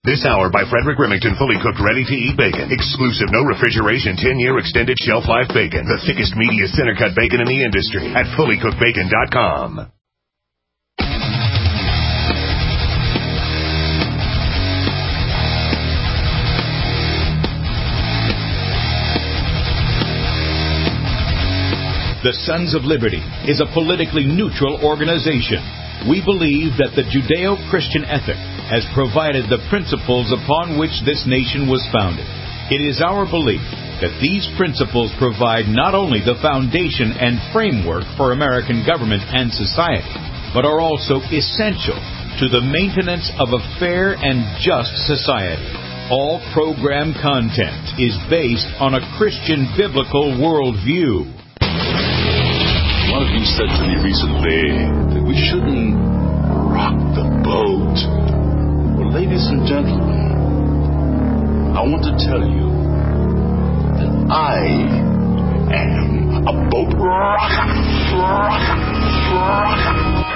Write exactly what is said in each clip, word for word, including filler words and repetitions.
This hour by Frederick Remington, fully cooked, ready-to-eat bacon. Exclusive, no refrigeration, ten-year extended shelf life bacon. The thickest, meatiest, center-cut bacon in the industry at fully cooked bacon dot com. The Sons of Liberty is a politically neutral organization. We believe that the Judeo-Christian ethic has provided the principles upon which this nation was founded. It is our belief that these principles provide not only the foundation and framework for American government and society, but are also essential to the maintenance of a fair and just society. All program content is based on a Christian biblical worldview. One of you said to me recently that we shouldn't rock the boat. Well, ladies and gentlemen, I want to tell you that I am a boat rocker, rocker, rocker.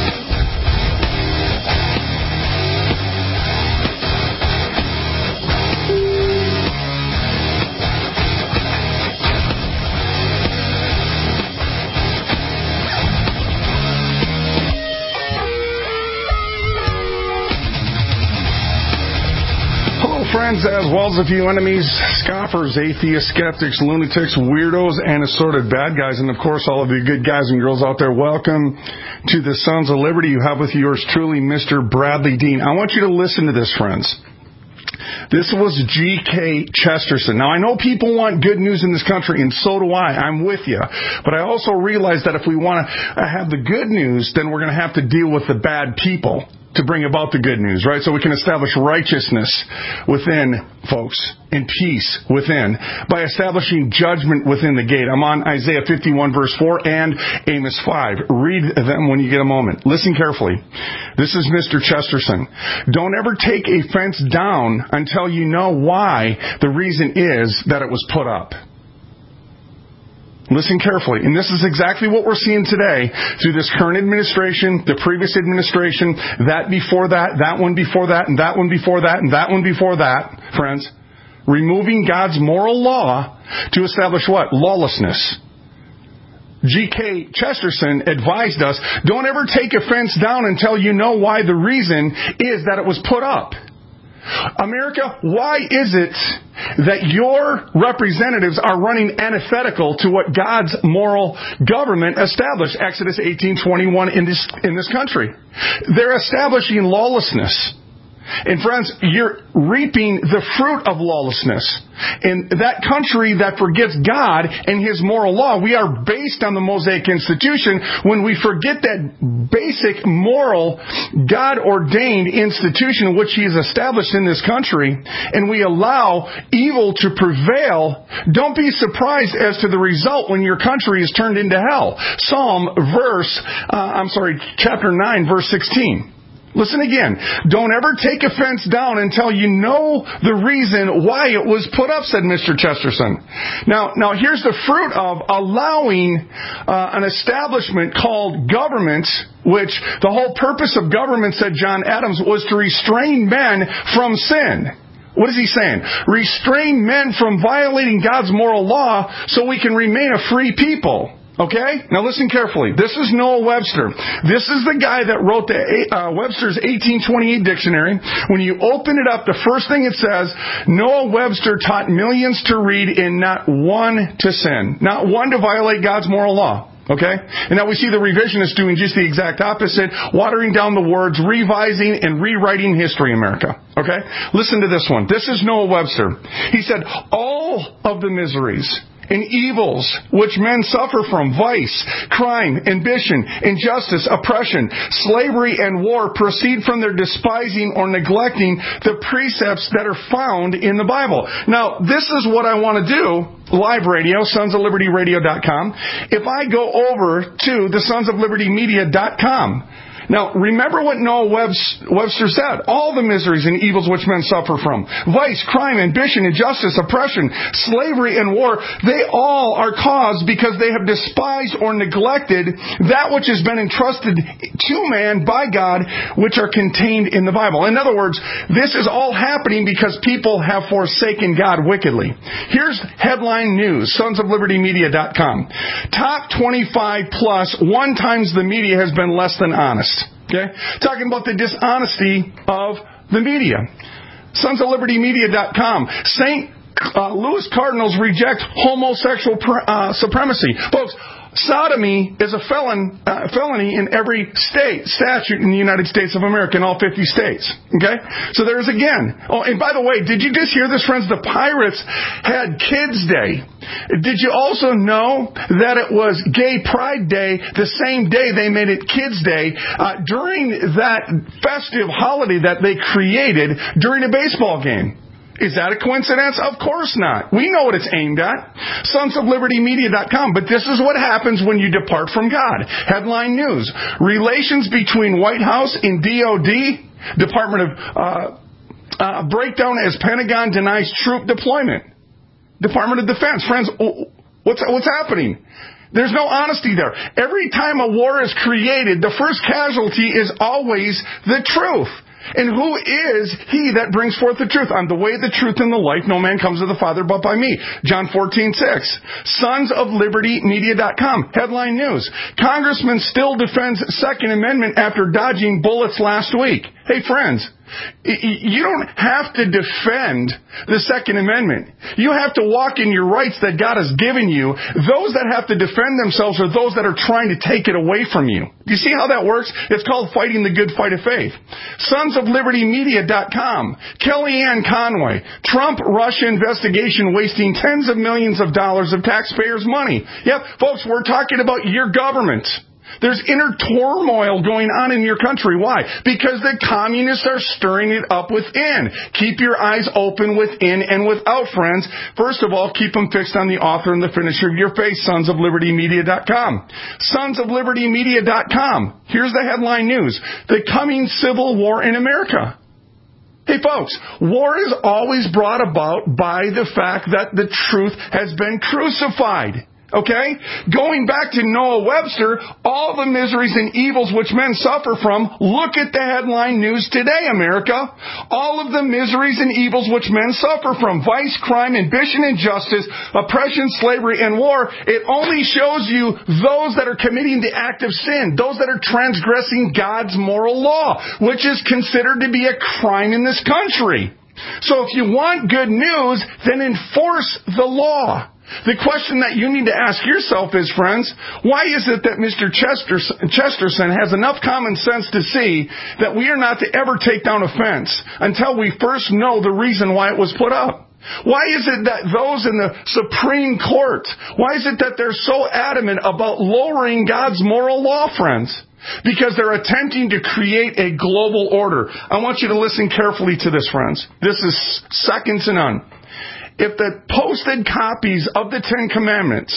Friends, as well as a few enemies, scoffers, atheists, skeptics, lunatics, weirdos, and assorted bad guys. And, of course, all of you good guys and girls out there, welcome to the Sons of Liberty. You have with yours truly, Mister Bradley Dean. I want you to listen to this, friends. This was G K Chesterton. Now, I know people want good news in this country, and so do I. I'm with you. But I also realize that if we want to have the good news, then we're going to have to deal with the bad people to bring about the good news, right? So we can establish righteousness within, folks, and peace within, by establishing judgment within the gate. I'm on Isaiah fifty-one, verse four, and Amos five. Read them when you get a moment. Listen carefully. This is Mister Chesterton. Don't ever take a fence down until you know why the reason is that it was put up. Listen carefully. And this is exactly what we're seeing today through this current administration, the previous administration, that before that, that one before that, and that one before that, and that one before that, friends. Removing God's moral law to establish what? Lawlessness. G K Chesterton advised us, don't ever take a fence down until you know why the reason is that it was put up. America, why is it that your representatives are running antithetical to what God's moral government established? Exodus eighteen twenty-one in this, in this country. They're establishing lawlessness. And friends, you're reaping the fruit of lawlessness. In that country that forgets God and His moral law, we are based on the Mosaic institution. When we forget that basic moral, God-ordained institution which He has established in this country, and we allow evil to prevail, don't be surprised as to the result when your country is turned into hell. Psalm verse, uh, I'm sorry, chapter nine, verse sixteen. Listen again. Don't ever take offense down until you know the reason why it was put up, said Mister Chesterton. Now, now here's the fruit of allowing uh, an establishment called government, which the whole purpose of government, said John Adams, was to restrain men from sin. What is he saying? Restrain men from violating God's moral law so we can remain a free people. Okay? Now listen carefully. This is Noah Webster. This is the guy that wrote the uh, Webster's eighteen twenty-eight dictionary. When you open it up, the first thing it says, Noah Webster taught millions to read and not one to sin. Not one to violate God's moral law. Okay? And now we see the revisionists doing just the exact opposite, watering down the words, revising and rewriting history in America. Okay? Listen to this one. This is Noah Webster. He said, all of the miseries and evils which men suffer from, vice, crime, ambition, injustice, oppression, slavery, and war, proceed from their despising or neglecting the precepts that are found in the Bible. Now, this is what I want to do. Live radio, sons of liberty radio dot com. If I go over to the sons of liberty media dot com, Now, remember what Noah Webster said. All the miseries and evils which men suffer from, vice, crime, ambition, injustice, oppression, slavery, and war, they all are caused because they have despised or neglected that which has been entrusted to man by God, which are contained in the Bible. In other words, this is all happening because people have forsaken God wickedly. Here's headline news, sons of liberty media dot com. Top twenty-five plus, one times the media has been less than honest. Okay? Talking about the dishonesty of the media. sons of liberty media dot com. Saint Uh, Louis Cardinals reject homosexual pr- uh, supremacy. Folks, sodomy is a felon, uh, felony in every state statute in the United States of America, in all fifty states. Okay? So there's again. Oh, and by the way, did you just hear this, friends? The Pirates had Kids Day. Did you also know that it was Gay Pride Day the same day they made it Kids Day, uh, during that festive holiday that they created during a baseball game? Is that a coincidence? Of course not. We know what it's aimed at. sons of liberty media dot com. But this is what happens when you depart from God. Headline news. Relations between White House and D O D, Department of uh, uh, breakdown as Pentagon denies troop deployment. Department of Defense. Friends, what's, what's happening? There's no honesty there. Every time a war is created, the first casualty is always the truth. And who is he that brings forth the truth? I'm the way, the truth, and the life. No man comes to the Father but by me. John fourteen six. sons of liberty media dot com. Headline news. Congressman still defends Second Amendment after dodging bullets last week. Hey, friends, you don't have to defend the Second Amendment. You have to walk in your rights that God has given you. Those that have to defend themselves are those that are trying to take it away from you. Do you see how that works? It's called fighting the good fight of faith. sons of liberty media dot com. Kellyanne Conway. Trump-Russia investigation wasting tens of millions of dollars of taxpayers' money. Yep, folks, we're talking about your government. There's inner turmoil going on in your country. Why? Because the communists are stirring it up within. Keep your eyes open within and without, friends. First of all, keep them fixed on the author and the finisher of your faith, sons of liberty media dot com. sons of liberty media dot com. Here's the headline news. The coming civil war in America. Hey, folks, war is always brought about by the fact that the truth has been crucified. Okay? Going back to Noah Webster, all the miseries and evils which men suffer from, look at the headline news today, America. All of the miseries and evils which men suffer from, vice, crime, ambition, injustice, oppression, slavery, and war, it only shows you those that are committing the act of sin, those that are transgressing God's moral law, which is considered to be a crime in this country. So if you want good news, then enforce the law. The question that you need to ask yourself is, friends, why is it that Mister Chesterton has enough common sense to see that we are not to ever take down a fence until we first know the reason why it was put up? Why is it that those in the Supreme Court, why is it that they're so adamant about lowering God's moral law, friends? Because they're attempting to create a global order. I want you to listen carefully to this, friends. This is second to none. If the posted copies of the Ten Commandments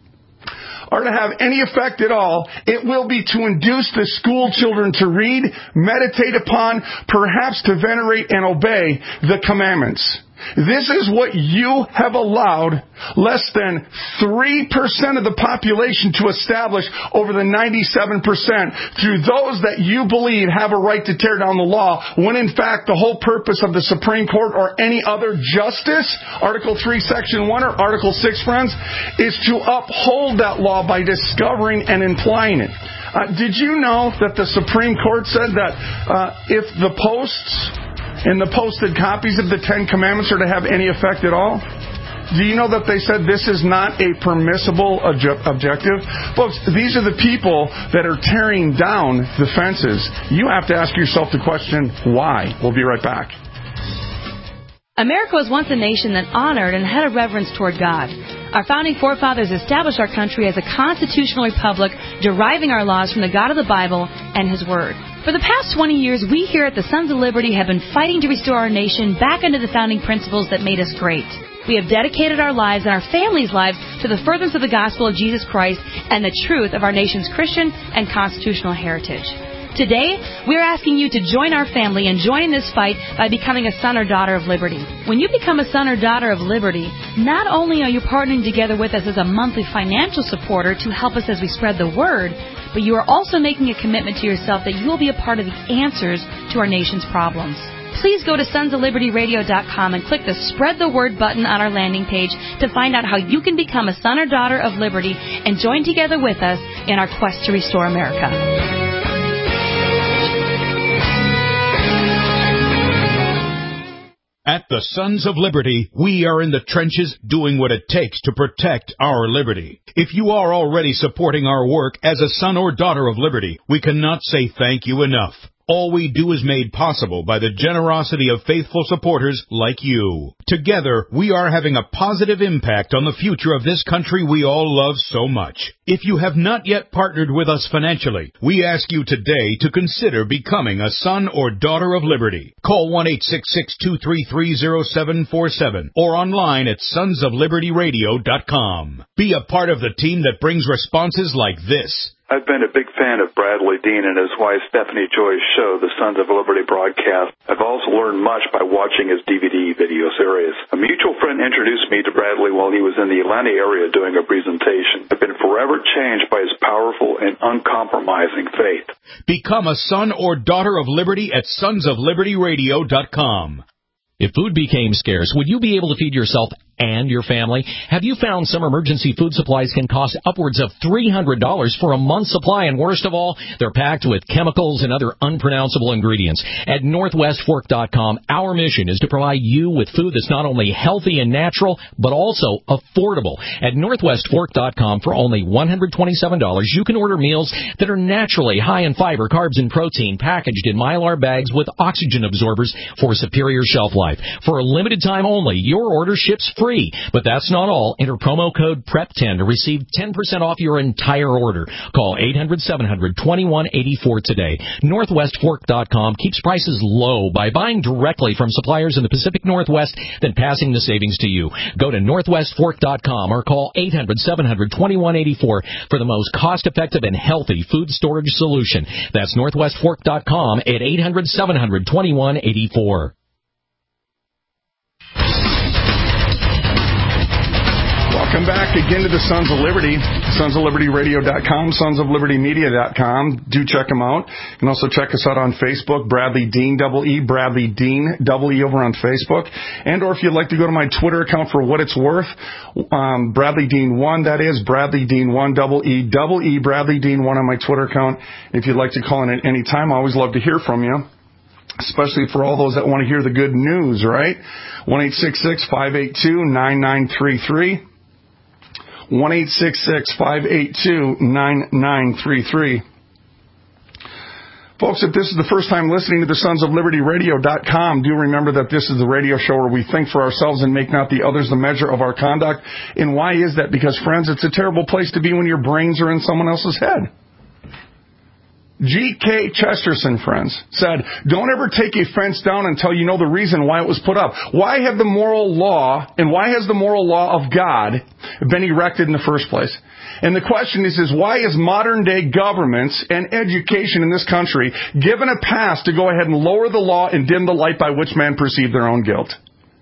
are to have any effect at all, it will be to induce the school children to read, meditate upon, perhaps to venerate and obey the commandments. This is what you have allowed less than three percent of the population to establish over the ninety-seven percent through those that you believe have a right to tear down the law, when in fact the whole purpose of the Supreme Court or any other justice, Article three, Section one or Article six, friends, is to uphold that law by discovering and implying it. Uh, did you know that the Supreme Court said that uh, if the posts and the posted copies of the Ten Commandments are to have any effect at all? Do you know that they said this is not a permissible obje- objective? Folks, these are the people that are tearing down the fences. You have to ask yourself the question, why? We'll be right back. America was once a nation that honored and had a reverence toward God. Our founding forefathers established our country as a constitutional republic, deriving our laws from the God of the Bible and His Word. For the past twenty years, we here at the Sons of Liberty have been fighting to restore our nation back into the founding principles that made us great. We have dedicated our lives and our families' lives to the furtherance of the gospel of Jesus Christ and the truth of our nation's Christian and constitutional heritage. Today, we're asking you to join our family and join in this fight by becoming a son or daughter of liberty. When you become a son or daughter of liberty, not only are you partnering together with us as a monthly financial supporter to help us as we spread the word, but you are also making a commitment to yourself that you will be a part of the answers to our nation's problems. Please go to sons of liberty radio dot com and click the Spread the Word button on our landing page to find out how you can become a son or daughter of liberty and join together with us in our quest to restore America. At the Sons of Liberty, we are in the trenches doing what it takes to protect our liberty. If you are already supporting our work as a son or daughter of liberty, we cannot say thank you enough. All we do is made possible by the generosity of faithful supporters like you. Together, we are having a positive impact on the future of this country we all love so much. If you have not yet partnered with us financially, we ask you today to consider becoming a son or daughter of liberty. Call one eight six six, two three three, zero seven four seven or online at sons of liberty radio dot com. Be a part of the team that brings responses like this. I've been a big fan of Bradley Dean and his wife Stephanie Joy's show, The Sons of Liberty broadcast. I've also learned much by watching his D V D video series. A mutual friend introduced me to Bradley while he was in the Atlanta area doing a presentation. I've been forever changed by his powerful and uncompromising faith. Become a son or daughter of liberty at sons of liberty radio dot com. If food became scarce, would you be able to feed yourself and your family? Have you found some emergency food supplies can cost upwards of three hundred dollars for a month's supply? And worst of all, they're packed with chemicals and other unpronounceable ingredients. At Northwest Fork dot com, our mission is to provide you with food that's not only healthy and natural, but also affordable. At Northwest Fork dot com, for only one hundred twenty-seven dollars, you can order meals that are naturally high in fiber, carbs, and protein, packaged in Mylar bags with oxygen absorbers for superior shelf life. For a limited time only, your order ships free. But that's not all. Enter promo code P R E P ten to receive ten percent off your entire order. Call eight hundred, seven hundred, twenty-one eighty-four today. Northwest Fork dot com keeps prices low by buying directly from suppliers in the Pacific Northwest, then passing the savings to you. Go to Northwest Fork dot com or call eight hundred, seven hundred, twenty-one eighty-four for the most cost-effective and healthy food storage solution. That's Northwest Fork dot com at eight hundred, seven hundred, twenty-one eighty-four. Welcome back again to the Sons of Liberty, sons of liberty radio dot com, sons of liberty media dot com. Do check them out. You can also check us out on Facebook, Bradley Dean, double E, Bradley Dean, double E over on Facebook. And or if you'd like to go to my Twitter account for what it's worth, um, Bradley Dean one, that is, Bradley Dean one, double E, double E, Bradley Dean one on my Twitter account. If you'd like to call in at any time, I always love to hear from you, especially for all those that want to hear the good news, right? one eight six six, five eight two, nine nine three three. one eight six six, five eight two, nine nine three three. Folks, if this is the first time listening to the sons of liberty radio dot com, do remember that this is the radio show where we think for ourselves and make not the others the measure of our conduct. And why is that? Because, friends, it's a terrible place to be when your brains are in someone else's head. G K Chesterton, friends, said, don't ever take a fence down until you know the reason why it was put up. Why have the moral law, and why has the moral law of God been erected in the first place? And the question is, is why is modern-day governments and education in this country given a pass to go ahead and lower the law and dim the light by which men perceive their own guilt?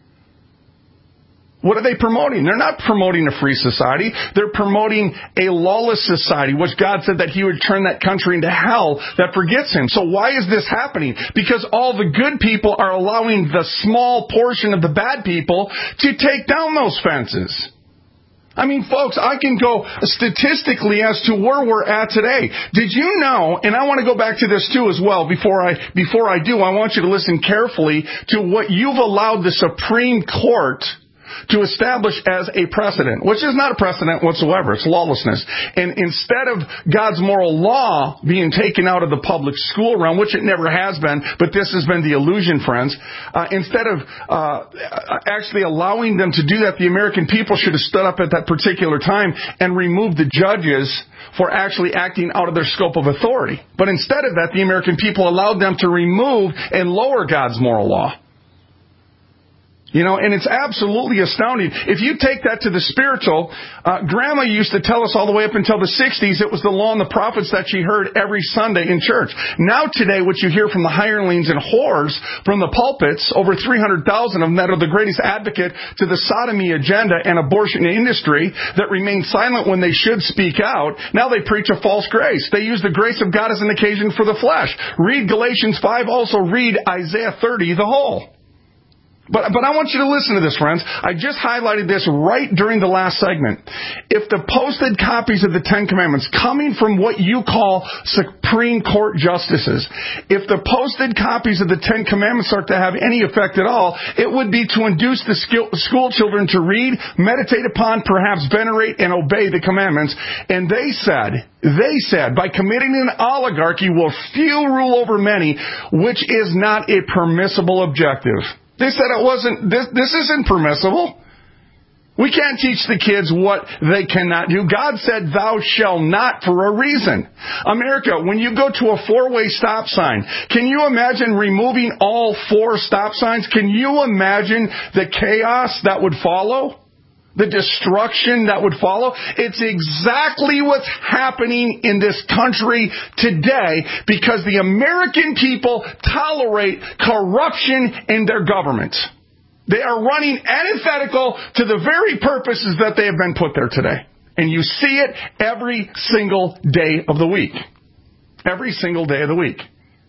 What are they promoting? They're not promoting a free society. They're promoting a lawless society, which God said that He would turn that country into hell that forgets Him. So why is this happening? Because all the good people are allowing the small portion of the bad people to take down those fences. I mean, folks, I can go statistically as to where we're at today. Did you know, and I want to go back to this too as well, before I, before I do, I want you to listen carefully to what you've allowed the Supreme Court to establish as a precedent, which is not a precedent whatsoever. It's lawlessness. And instead of God's moral law being taken out of the public school realm, which it never has been, but this has been the illusion, friends, uh, instead of uh, actually allowing them to do that, the American people should have stood up at that particular time and removed the judges for actually acting out of their scope of authority. But instead of that, the American people allowed them to remove and lower God's moral law. You know, and it's absolutely astounding. If you take that to the spiritual, uh, Grandma used to tell us all the way up until the sixties, it was the law and the prophets that she heard every Sunday in church. Now today, what you hear from the hirelings and whores from the pulpits, over three hundred thousand of them that are the greatest advocate to the sodomy agenda and abortion industry that remain silent when they should speak out, now they preach a false grace. They use the grace of God as an occasion for the flesh. Read Galatians five, also read Isaiah thirty, the whole. But but I want you to listen to this, friends. I just highlighted this right during the last segment. If the posted copies of the Ten Commandments coming from what you call Supreme Court justices, if the posted copies of the Ten Commandments are to have any effect at all, it would be to induce the school children to read, meditate upon, perhaps venerate, and obey the commandments. And they said, they said, by committing an oligarchy will few rule over many, which is not a permissible objective. They said it wasn't, this, this isn't permissible. We can't teach the kids what they cannot do. God said, thou shalt not, for a reason. America, when you go to a four-way stop sign, can you imagine removing all four stop signs? Can you imagine the chaos that would follow? The destruction that would follow? It's exactly what's happening in this country today because the American people tolerate corruption in their government. They are running antithetical to the very purposes that they have been put there today. And you see it every single day of the week. Every single day of the week.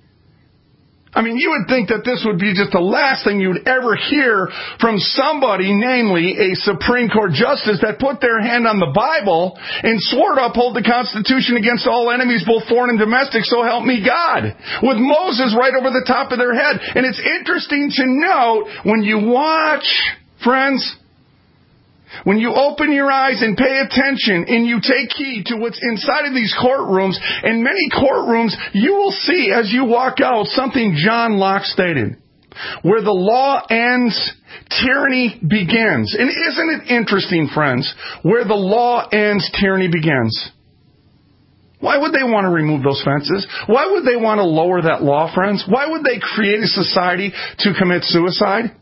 I mean, you would think that this would be just the last thing you'd ever hear from somebody, namely a Supreme Court justice that put their hand on the Bible and swore to uphold the Constitution against all enemies, both foreign and domestic, so help me God, with Moses right over the top of their head. And it's interesting to note when you watch, friends, when you open your eyes and pay attention and you take heed to what's inside of these courtrooms, in many courtrooms, you will see as you walk out something John Locke stated. Where the law ends, tyranny begins. And isn't it interesting, friends? Where the law ends, tyranny begins. Why would they want to remove those fences? Why would they want to lower that law, friends? Why would they create a society to commit suicide?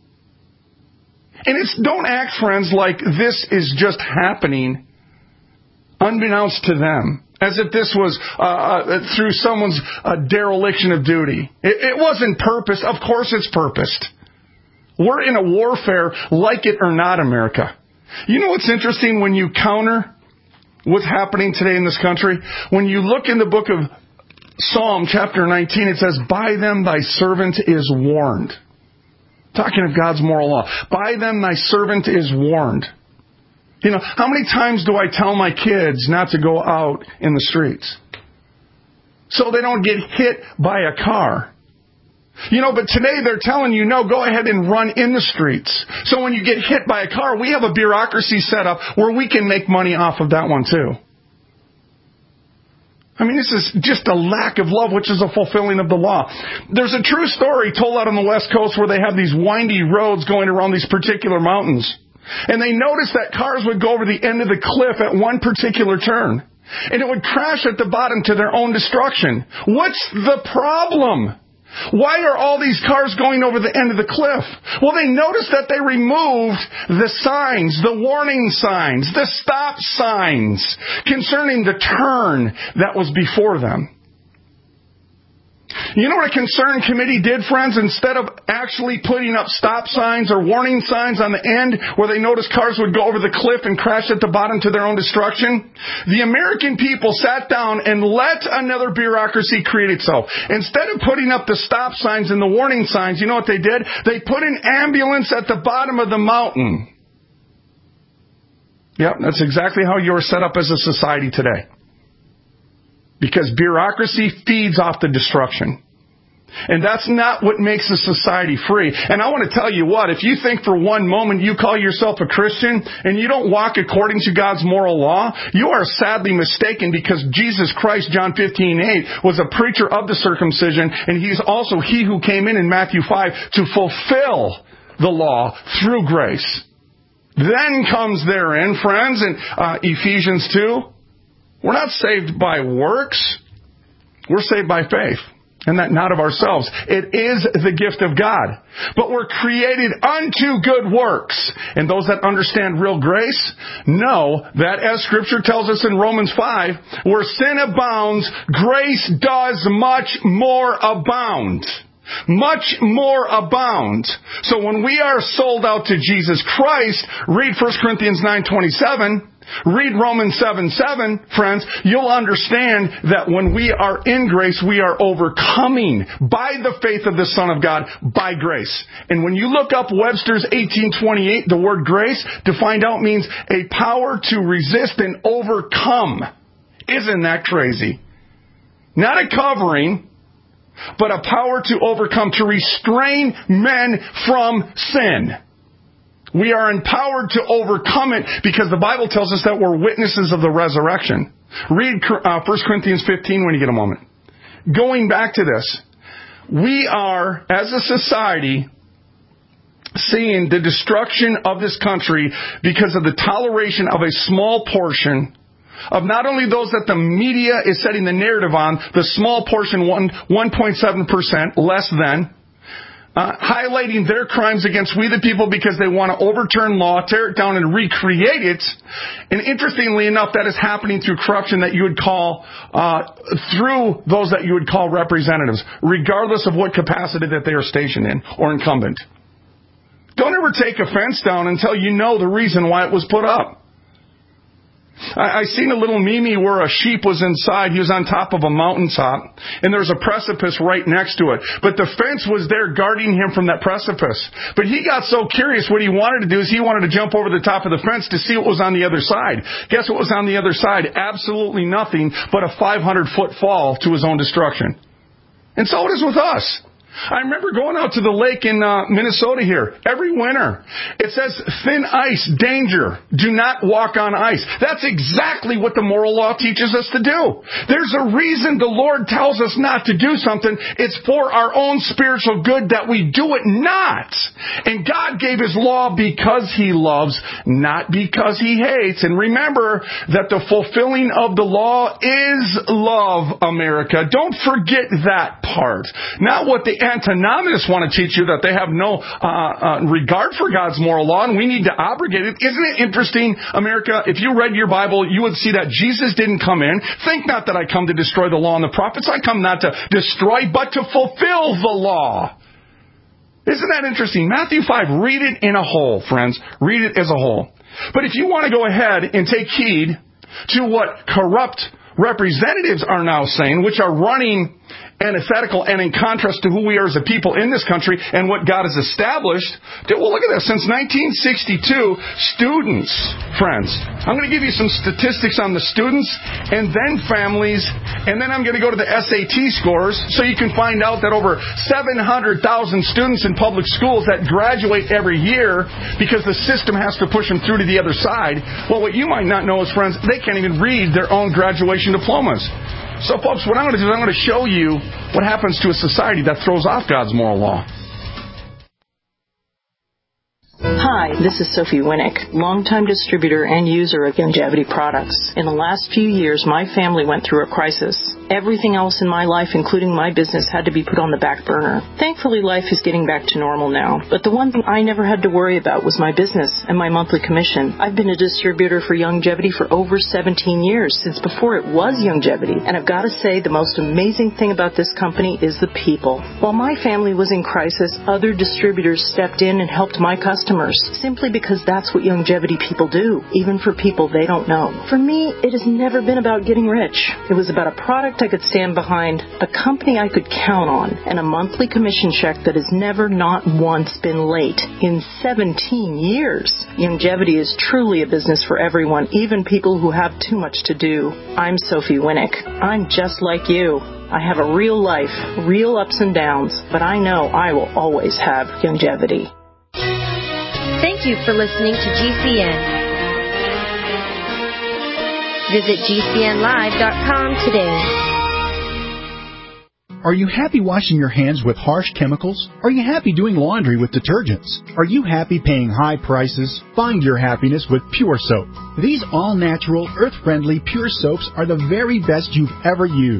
And it's, don't act, friends, like this is just happening unbeknownst to them, as if this was uh, through someone's uh, dereliction of duty. It, it wasn't purposed. Of course it's purposed. We're in a warfare, like it or not, America. You know what's interesting when you counter what's happening today in this country? When you look in the book of Psalm chapter nineteen, it says, by them thy servant is warned. Talking of God's moral law. By them thy servant is warned. You know, how many times do I tell my kids not to go out in the streets? So they don't get hit by a car. You know, but today they're telling you, no, go ahead and run in the streets. So when you get hit by a car, we have a bureaucracy set up where we can make money off of that one too. I mean, this is just a lack of love, which is a fulfilling of the law. There's a true story told out on the West Coast where they have these windy roads going around these particular mountains. And they noticed that cars would go over the end of the cliff at one particular turn. And it would crash at the bottom to their own destruction. What's the problem? Why are all these cars going over the end of the cliff? Well, they noticed that they removed the signs, the warning signs, the stop signs concerning the turn that was before them. You know what a concerned committee did, friends? Instead of actually putting up stop signs or warning signs on the end where they noticed cars would go over the cliff and crash at the bottom to their own destruction, the American people sat down and let another bureaucracy create itself. Instead of putting up the stop signs and the warning signs, you know what they did? They put an ambulance at the bottom of the mountain. Yep, that's exactly how you're set up as a society today. Because bureaucracy feeds off the destruction. And that's not what makes a society free. And I want to tell you what, if you think for one moment you call yourself a Christian and you don't walk according to God's moral law, you are sadly mistaken, because Jesus Christ, John fifteen eight, was a preacher of the circumcision, and he's also he who came in in Matthew five to fulfill the law through grace. Then comes therein, friends, in uh, Ephesians two, we're not saved by works. We're saved by faith. And that not of ourselves. It is the gift of God. But we're created unto good works. And those that understand real grace know that, as Scripture tells us in Romans five, where sin abounds, grace does much more abound. Much more abound. So when we are sold out to Jesus Christ, read First Corinthians nine twenty-seven, read Romans seven seven, friends, you'll understand that when we are in grace, we are overcoming by the faith of the Son of God, by grace. And when you look up Webster's eighteen twenty-eight, the word grace, to find out means a power to resist and overcome. Isn't that crazy? Not a covering, but a power to overcome, to restrain men from sin. We are empowered to overcome it because the Bible tells us that we're witnesses of the resurrection. Read uh, First Corinthians fifteen when you get a moment. Going back to this, we are, as a society, seeing the destruction of this country because of the toleration of a small portion of not only those that the media is setting the narrative on, the small portion, one, one point seven percent, less than, uh, highlighting their crimes against we the people because they want to overturn law, tear it down, and recreate it. And interestingly enough, that is happening through corruption that you would call, uh, through those that you would call representatives, regardless of what capacity that they are stationed in or incumbent. Don't ever take offense down until you know the reason why it was put up. I, I seen a little meme where a sheep was inside. He was on top of a mountaintop, and there was a precipice right next to it. But the fence was there guarding him from that precipice. But he got so curious, what he wanted to do is he wanted to jump over the top of the fence to see what was on the other side. Guess what was on the other side? Absolutely nothing but a five hundred foot fall to his own destruction. And so it is with us. I remember going out to the lake in uh, Minnesota here every winter. It says, thin ice, danger. Do not walk on ice. That's exactly what the moral law teaches us to do. There's a reason the Lord tells us not to do something. It's for our own spiritual good that we do it not. And God gave His law because He loves, not because He hates. And remember that the fulfilling of the law is love, America. Don't forget that part. Not what the antinomists want to teach you, that they have no uh, uh, regard for God's moral law and we need to abrogate it. Isn't it interesting, America? If you read your Bible, you would see that Jesus didn't come in. Think not that I come to destroy the law and the prophets. I come not to destroy, but to fulfill the law. Isn't that interesting? Matthew five, read it in a whole, friends. Read it as a whole. But if you want to go ahead and take heed to what corrupt representatives are now saying, which are running antithetical and in contrast to who we are as a people in this country and what God has established. Well, look at this. Since nineteen sixty-two, students, friends, I'm going to give you some statistics on the students and then families, and then I'm going to go to the S A T scores so you can find out that over seven hundred thousand students in public schools that graduate every year because the system has to push them through to the other side. Well, what you might not know is, friends, they can't even read their own graduation diplomas. So, folks, what I'm going to do is I'm going to show you what happens to a society that throws off God's moral law. Hi, this is Sophie Winnick, longtime distributor and user of Youngevity products. In the last few years, my family went through a crisis. Everything else in my life, including my business, had to be put on the back burner. Thankfully, life is getting back to normal now. But the one thing I never had to worry about was my business and my monthly commission. I've been a distributor for Youngevity for over seventeen years, since before it was Youngevity. And I've got to say, the most amazing thing about this company is the people. While my family was in crisis, other distributors stepped in and helped my customers, simply because that's what Youngevity people do, even for people they don't know. For me, it has never been about getting rich. It was about a product I could stand behind, a company I could count on, and a monthly commission check that has never not once been late in seventeen years. Youngevity is truly a business for everyone, even people who have too much to do. I'm Sophie Winnick. I'm just like you. I have a real life, real ups and downs, but I know I will always have Youngevity. Thank you for listening to G C N. Visit G C N live dot com today. Are you happy washing your hands with harsh chemicals? Are you happy doing laundry with detergents? Are you happy paying high prices? Find your happiness with Pure Soap. These all-natural, earth-friendly Pure Soaps are the very best you've ever used.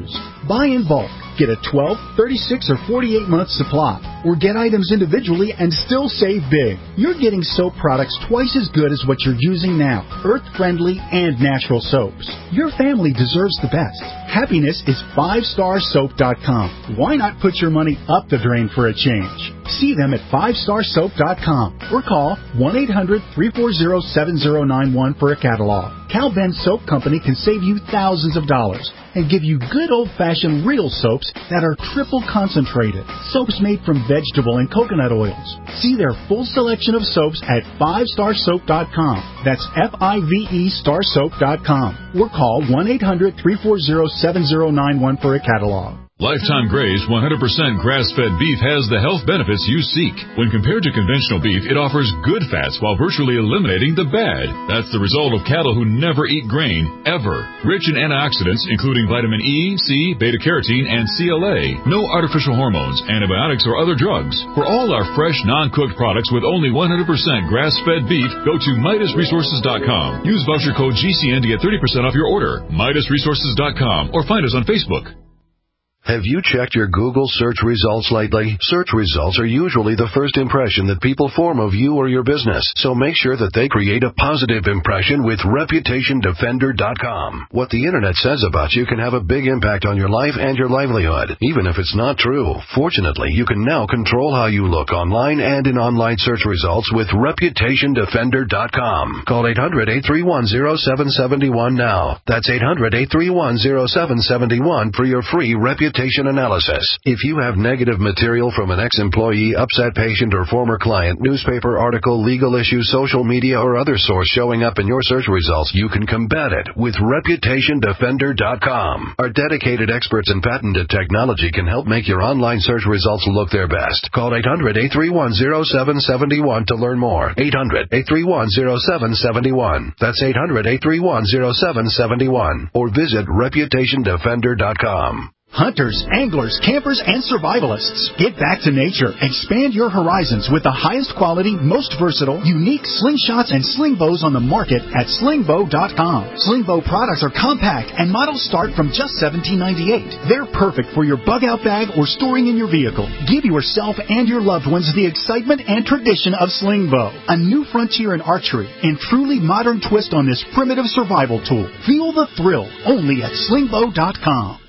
Buy in bulk. Get a twelve, thirty-six, or forty-eight month supply. Or get items individually and still save big. You're getting soap products twice as good as what you're using now. Earth-friendly and natural soaps. Your family deserves the best. Happiness is five star soap dot com. Why not put your money up the drain for a change? See them at five star soap dot com or call one eight hundred, three four zero, seven zero nine one for a catalog. Cal Ben Soap Company can save you thousands of dollars and give you good old-fashioned real soaps that are triple concentrated. Soaps made from vegetable and coconut oils. See their full selection of soaps at five star soap dot com. That's F I V E star soap dot com. Or call one eight hundred, three four zero, seven zero nine one for a catalog. Lifetime Gray's one hundred percent grass-fed beef has the health benefits you seek. When compared to conventional beef, it offers good fats while virtually eliminating the bad. That's the result of cattle who never eat grain, ever. Rich in antioxidants, including vitamin E, C, beta-carotene, and C L A. No artificial hormones, antibiotics, or other drugs. For all our fresh, non-cooked products with only one hundred percent grass-fed beef, go to Midas Resources dot com. Use voucher code G C N to get thirty percent off your order. Midas Resources dot com or find us on Facebook. Have you checked your Google search results lately? Search results are usually the first impression that people form of you or your business, so make sure that they create a positive impression with Reputation Defender dot com. What the Internet says about you can have a big impact on your life and your livelihood, even if it's not true. Fortunately, you can now control how you look online and in online search results with Reputation Defender dot com. Call eight hundred, eight three one, zero seven seven one now. That's eight hundred, eight three one, zero seven seven one for your free Reputation analysis. If you have negative material from an ex-employee, upset patient, or former client, newspaper article, legal issue, social media, or other source showing up in your search results, you can combat it with Reputation Defender dot com. Our dedicated experts in patented technology can help make your online search results look their best. Call eight hundred, eight three one, zero seven seven one to learn more. eight hundred, eight three one, zero seven seven one. That's eight hundred, eight three one, zero seven seven one. Or visit Reputation Defender dot com. Hunters, anglers, campers, and survivalists. Get back to nature. Expand your horizons with the highest quality, most versatile, unique slingshots and sling bows on the market at sling bow dot com. Sling bow products are compact and models start from just seventeen ninety-eight. They're perfect for your bug out bag or storing in your vehicle. Give yourself and your loved ones the excitement and tradition of sling bow. A new frontier in archery and truly modern twist on this primitive survival tool. Feel the thrill only at sling bow dot com.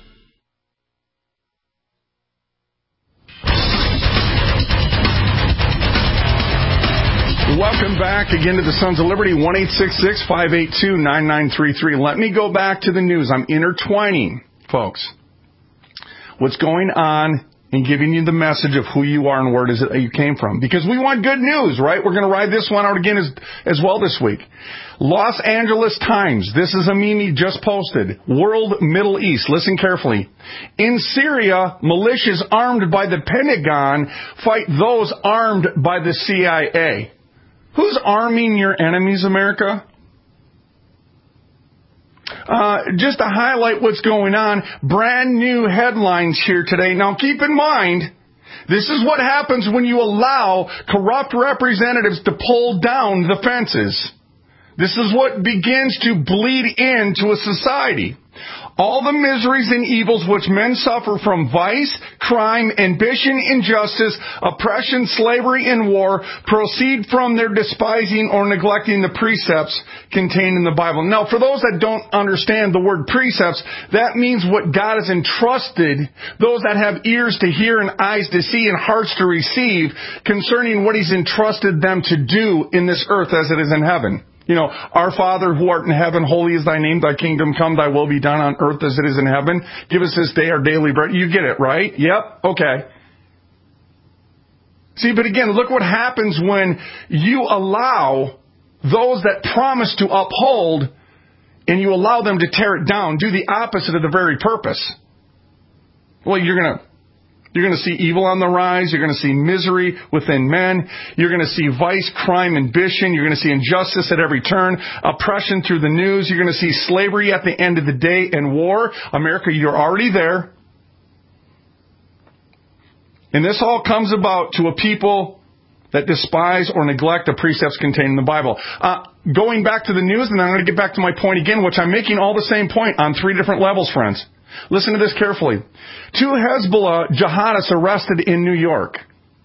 Welcome back again to the Sons of Liberty, one eight six six, five eight two, nine nine three three. Let me go back to the news. I'm intertwining, folks, what's going on and giving you the message of who you are and where it is that you came from. Because we want good news, right? We're going to ride this one out again as, as well this week. Los Angeles Times. This is a meme he just posted. World Middle East. Listen carefully. In Syria, militias armed by the Pentagon fight those armed by the C I A. Who's arming your enemies, America? Uh, just to highlight what's going on, brand new headlines here today. Now keep in mind, this is what happens when you allow corrupt representatives to pull down the fences. This is what begins to bleed into a society. All the miseries and evils which men suffer from vice, crime, ambition, injustice, oppression, slavery, and war proceed from their despising or neglecting the precepts contained in the Bible. Now, for those that don't understand the word precepts, that means what God has entrusted those that have ears to hear and eyes to see and hearts to receive concerning what He's entrusted them to do in this earth as it is in heaven. You know, our Father who art in heaven, holy is thy name, thy kingdom come, thy will be done on earth as it is in heaven. Give us this day our daily bread. You get it, right? Yep. Okay. See, but again, look what happens when you allow those that promise to uphold and you allow them to tear it down, do the opposite of the very purpose. Well, you're going to You're going to see evil on the rise. You're going to see misery within men. You're going to see vice, crime, ambition. You're going to see injustice at every turn, oppression through the news. You're going to see slavery at the end of the day and war. America, you're already there. And this all comes about to a people that despise or neglect the precepts contained in the Bible. Uh, going back to the news, and I'm going to get back to my point again, which I'm making all the same point on three different levels, friends. Listen to this carefully. Two Hezbollah jihadists arrested in New York.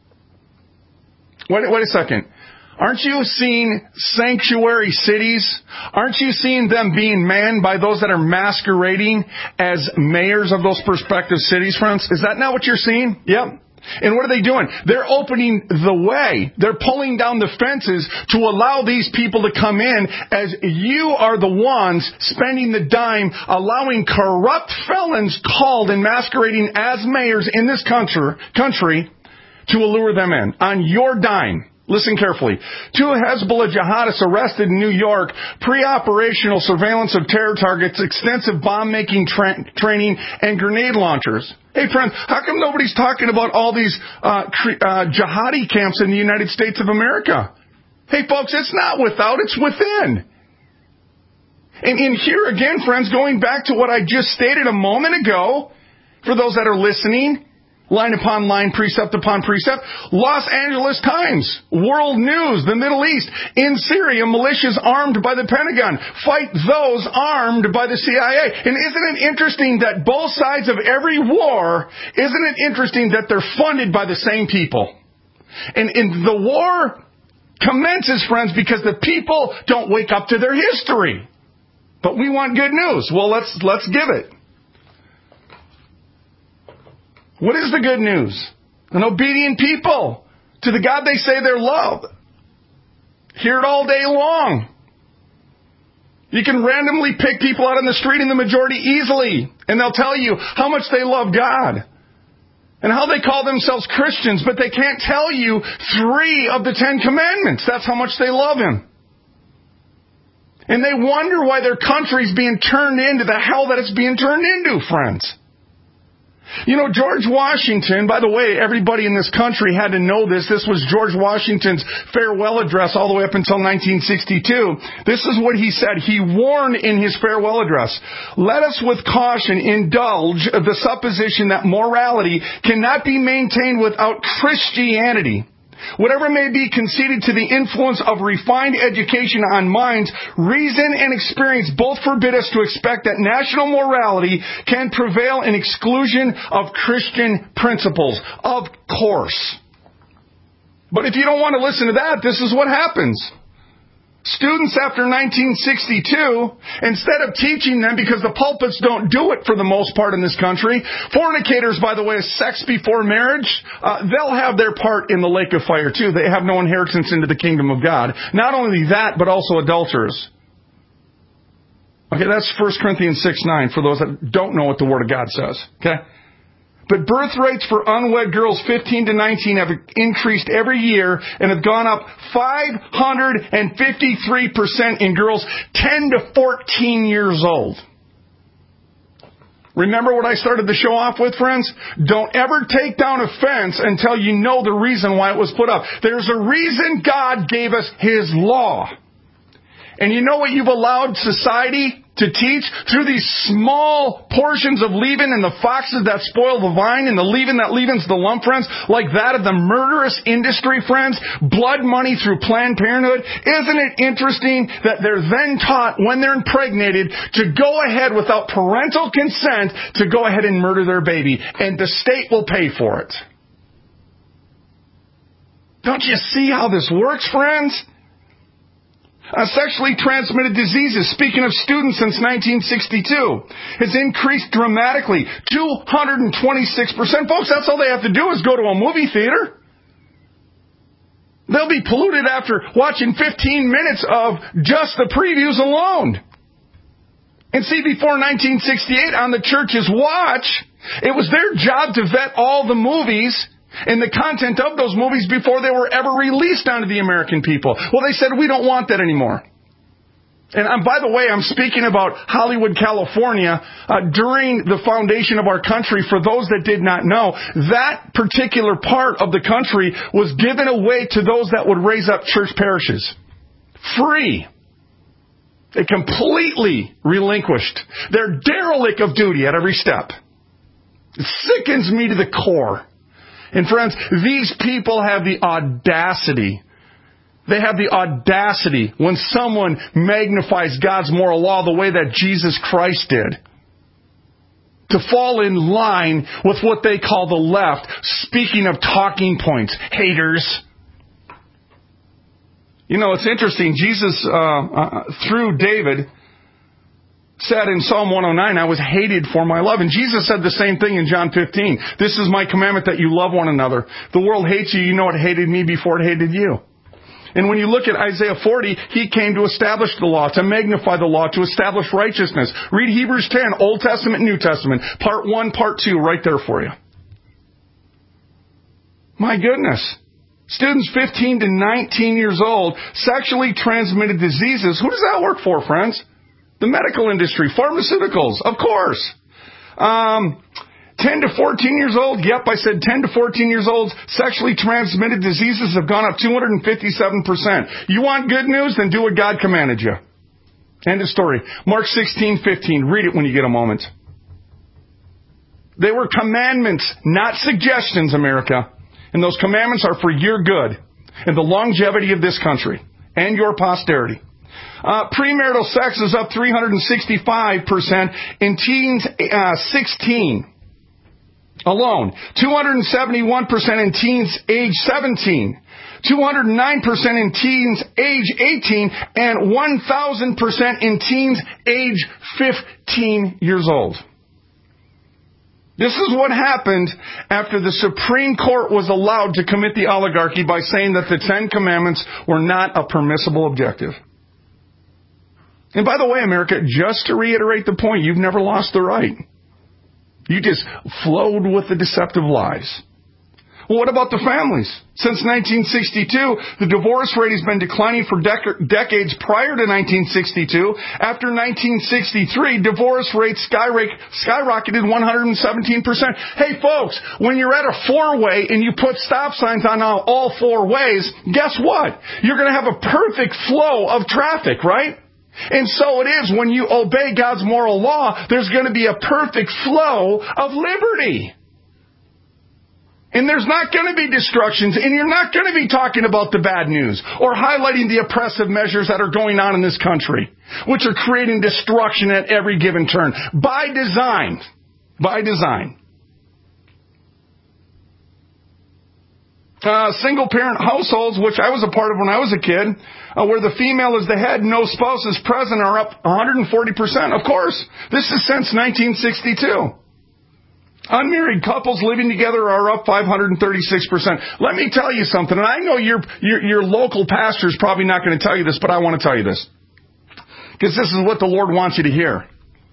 Wait, wait a second. Aren't you seeing sanctuary cities? Aren't you seeing them being manned by those that are masquerading as mayors of those prospective cities, friends? Is that not what you're seeing? Yep. And what are they doing? They're opening the way. They're pulling down the fences to allow these people to come in, as you are the ones spending the dime, allowing corrupt felons called and masquerading as mayors in this country, country to allure them in on your dime. Listen carefully. Two Hezbollah jihadists arrested in New York, pre-operational surveillance of terror targets, extensive bomb-making tra- training, and grenade launchers. Hey, friends, how come nobody's talking about all these uh, cre- uh, jihadi camps in the United States of America? Hey, folks, it's not without, it's within. And in here again, friends, going back to what I just stated a moment ago, for those that are listening, line upon line, precept upon precept. Los Angeles Times, World News, the Middle East. In Syria, militias armed by the Pentagon fight those armed by the C I A. And isn't it interesting that both sides of every war, isn't it interesting that they're funded by the same people? And, and the war commences, friends, because the people don't wake up to their history. But we want good news. Well, let's let's give it. What is the good news? An obedient people to the God they say they're loved. Hear it all day long. You can randomly pick people out on the street in the majority easily, and they'll tell you how much they love God and how they call themselves Christians, but they can't tell you three of the Ten Commandments. That's how much they love Him. And they wonder why their country's being turned into the hell that it's being turned into, friends. You know, George Washington, by the way, everybody in this country had to know this. This was George Washington's farewell address all the way up until nineteen sixty-two. This is what he said. He warned in his farewell address, "Let us with caution indulge the supposition that morality cannot be maintained without Christianity. Whatever may be conceded to the influence of refined education on minds, reason and experience both forbid us to expect that national morality can prevail in exclusion of Christian principles." Of course. But if you don't want to listen to that, this is what happens. Students after nineteen sixty-two, instead of teaching them, because the pulpits don't do it for the most part in this country, fornicators, by the way, sex before marriage, uh, they'll have their part in the lake of fire too. They have no inheritance into the kingdom of God. Not only that, but also adulterers. Okay, that's First Corinthians six nine for those that don't know what the Word of God says. Okay? But birth rates for unwed girls fifteen to nineteen have increased every year and have gone up five hundred fifty-three percent in girls ten to fourteen years old. Remember what I started the show off with, friends? Don't ever take down a fence until you know the reason why it was put up. There's a reason God gave us His law. And you know what you've allowed society to teach? Through these small portions of leaven and the foxes that spoil the vine and the leaven that leavens the lump, friends, like that of the murderous industry, friends, blood money through Planned Parenthood. Isn't it interesting that they're then taught when they're impregnated to go ahead without parental consent to go ahead and murder their baby, and the state will pay for it? Don't you see how this works, friends? Uh, sexually transmitted diseases, speaking of students since nineteen sixty-two, has increased dramatically, two hundred twenty-six percent. Folks, that's all they have to do is go to a movie theater. They'll be polluted after watching fifteen minutes of just the previews alone. And see, before nineteen sixty-eight, on the church's watch, it was their job to vet all the movies and the content of those movies before they were ever released onto the American people. Well, they said, we don't want that anymore. And um, by the way, I'm speaking about Hollywood, California. Uh, during the foundation of our country, for those that did not know, that particular part of the country was given away to those that would raise up church parishes. Free. They completely relinquished. They're derelict of duty at every step. It sickens me to the core. And friends, these people have the audacity. They have the audacity when someone magnifies God's moral law the way that Jesus Christ did. to fall in line with what they call the left. Speaking of talking points, haters. You know, it's interesting. Jesus, uh, uh, through David, said in Psalm one oh nine, I was hated for my love. And Jesus said the same thing in John fifteen. This is my commandment that you love one another. The world hates you. You know it hated me before it hated you. And when you look at Isaiah forty, he came to establish the law, to magnify the law, to establish righteousness. Read Hebrews ten, Old Testament, New Testament. Part one, part two, right there for you. My goodness. Students fifteen to nineteen years old, sexually transmitted diseases. Who does that work for, friends? The medical industry, pharmaceuticals, of course. Um... ten to fourteen years old, yep, I said ten to fourteen years old, sexually transmitted diseases have gone up two hundred fifty-seven percent. You want good news? Then do what God commanded you. End of story. Mark sixteen fifteen. Read it when you get a moment. They were commandments, not suggestions, America. And those commandments are for your good and the longevity of this country and your posterity. Uh, premarital sex is up three hundred sixty-five percent in teens uh, sixteen. Alone. two hundred seventy-one percent in teens age seventeen. two hundred nine percent in teens age eighteen. And one thousand percent in teens age fifteen years old. This is what happened after the Supreme Court was allowed to commit the oligarchy by saying that the Ten Commandments were not a permissible objective. And by the way, America, just to reiterate the point, you've never lost the right. You just flowed with the deceptive lies. Well, what about the families? Since nineteen sixty-two, the divorce rate has been declining for dec- decades prior to nineteen sixty-two. After nineteen sixty-three, divorce rates skyrock- skyrocketed one hundred seventeen percent. Hey, folks, when you're at a four-way and you put stop signs on all four ways, guess what? You're going to have a perfect flow of traffic, right? And so it is when you obey God's moral law, there's going to be a perfect flow of liberty. And there's not going to be destructions, and you're not going to be talking about the bad news or highlighting the oppressive measures that are going on in this country, which are creating destruction at every given turn. By design. By design. Uh, single-parent households, which I was a part of when I was a kid, uh, where the female is the head, no spouse is present, are up one hundred forty percent. Of course, this is since nineteen sixty-two. Unmarried couples living together are up five hundred thirty-six percent. Let me tell you something, and I know your, your, your local pastor is probably not going to tell you this, but I want to tell you this. Because this is what the Lord wants you to hear.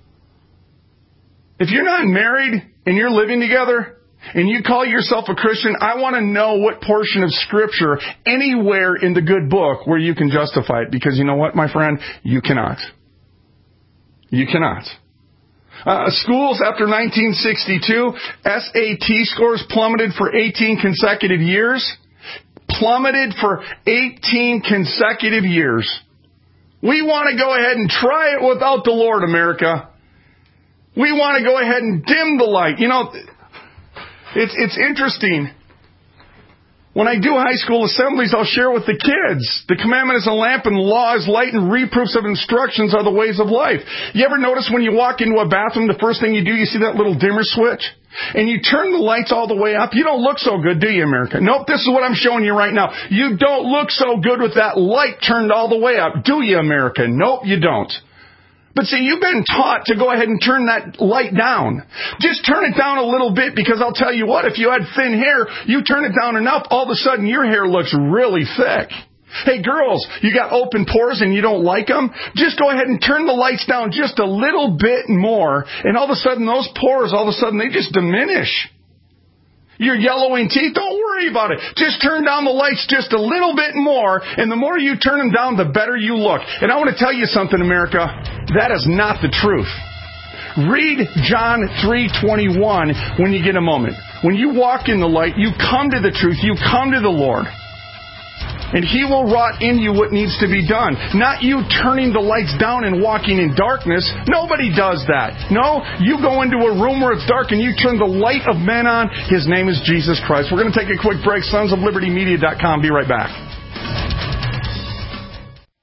If you're not married and you're living together, and you call yourself a Christian, I want to know what portion of Scripture anywhere in the good book where you can justify it. Because you know what, my friend? You cannot. You cannot. Uh, schools after nineteen sixty-two, S A T scores plummeted for eighteen consecutive years. Plummeted for eighteen consecutive years. We want to go ahead and try it without the Lord, America. We want to go ahead and dim the light. You know, It's it's interesting. When I do high school assemblies, I'll share with the kids. The commandment is a lamp and the law is light and reproofs of instructions are the ways of life. You ever notice when you walk into a bathroom, the first thing you do, you see that little dimmer switch? And you turn the lights all the way up. You don't look so good, do you, America? Nope, this is what I'm showing you right now. You don't look so good with that light turned all the way up, do you, America? Nope, you don't. But see, you've been taught to go ahead and turn that light down. Just turn it down a little bit, because I'll tell you what, if you had thin hair, you turn it down enough, all of a sudden your hair looks really thick. Hey, girls, you got open pores and you don't like them? Just go ahead and turn the lights down just a little bit more, and all of a sudden those pores, all of a sudden they just diminish. Your yellowing teeth, don't worry about it. Just turn down the lights just a little bit more, and the more you turn them down, the better you look. And I want to tell you something, America. That is not the truth. Read John three twenty-one when you get a moment. When you walk in the light, you come to the truth. You come to the Lord. And He will wrought in you what needs to be done. Not you turning the lights down and walking in darkness. Nobody does that. No, you go into a room where it's dark and you turn the light of men on. His name is Jesus Christ. We're going to take a quick break. sons of liberty media dot com. Be right back.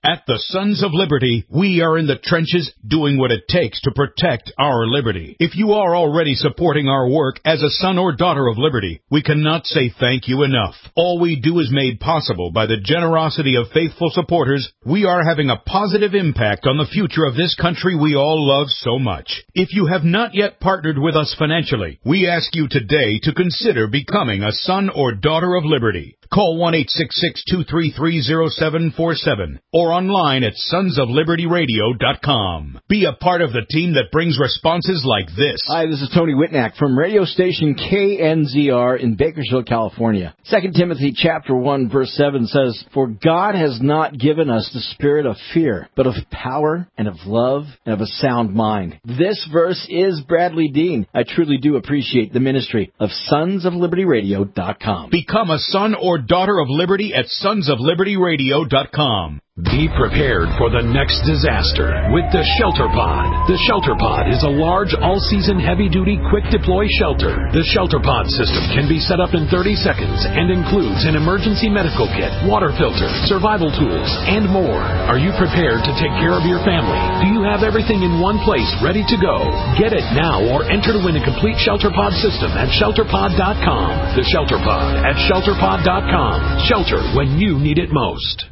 At the Sons of Liberty, we are in the trenches doing what it takes to protect our liberty. If you are already supporting our work as a son or daughter of liberty, we cannot say thank you enough. All we do is made possible by the generosity of faithful supporters. We are having a positive impact on the future of this country we all love so much. If you have not yet partnered with us financially, we ask you today to consider becoming a son or daughter of liberty. Call one eight six six, two three three, zero seven four seven or online at sons of liberty radio dot com. Be a part of the team that brings responses like this. Hi, this is Tony Whitnack from radio station K N Z R in Bakersfield, California. Second Timothy chapter one verse seven says, "For God has not given us the spirit of fear, but of power and of love and of a sound mind." This verse is Bradley Dean. I truly do appreciate the ministry of sons of liberty radio dot com. Become a son or daughter of liberty at sons of liberty radio dot com. Be prepared for the next disaster with the Shelter Pod. The Shelter Pod is a large, all-season, heavy-duty, quick-deploy shelter. The Shelter Pod system can be set up in thirty seconds and includes an emergency medical kit, water filter, survival tools, and more. Are you prepared to take care of your family? Do you have everything in one place ready to go? Get it now or enter to win a complete Shelter Pod system at shelter pod dot com. The Shelter Pod at shelter pod dot com. Shelter when you need it most.